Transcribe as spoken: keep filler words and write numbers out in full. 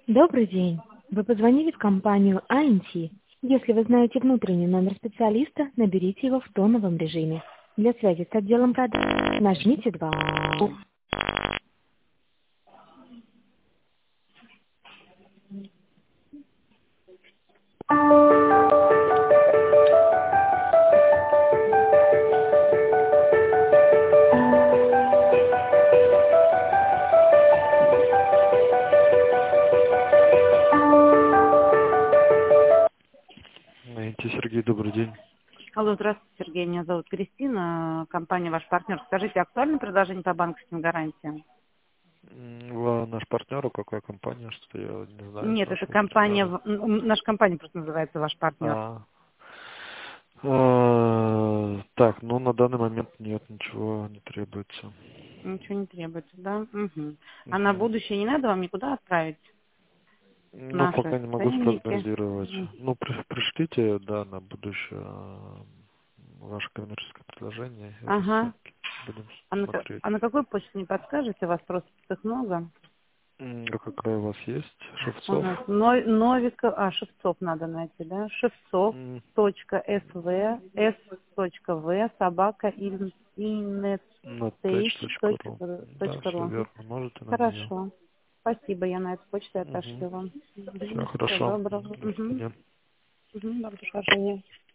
Добрый день. Вы позвонили в компанию А Н Ти. Если вы знаете внутренний номер специалиста, наберите его в тоновом режиме. Для связи с отделом продаж нажмите два. Найти Сергей, добрый день. Алло, здравствуйте, Сергей. Меня зовут Кристина. Компания «Ваш партнер». Скажите, актуальное предложение по банковским гарантиям? М, Вы наш партнер, а какая компания, что я не знаю Нет, это нашего компания, партнера. в- м, наша компания просто называется «Ваш партнер». А, а, так, ну на данный момент нет, ничего не требуется. Ничего не требуется, да? Угу. А на Мгм. будущее не надо вам никуда отправить Ну, наши пока не могу ценники? спрогнозировать. Мгм. Ну, при- пришлите, да, на будущее а, ваше коммерческое предложение и Ага. расценки. Будем А на, ка- смотреть. а на какой почте не подскажете? У вас просто их много. М, А какая у вас есть? У Шевцов? нас Но- Новиков, а, Шевцов надо найти, да? Шевцов. М, Точка св, с. Точка в, собака, инет. На Точка tech.ru. Да, все ру. верно. Можете на нее. Хорошо. Спасибо, я на эту почту Угу. отошлю вам. Все Мгм. Всего хорошо. доброго. До Угу. свидания. Угу. Доброго хождения.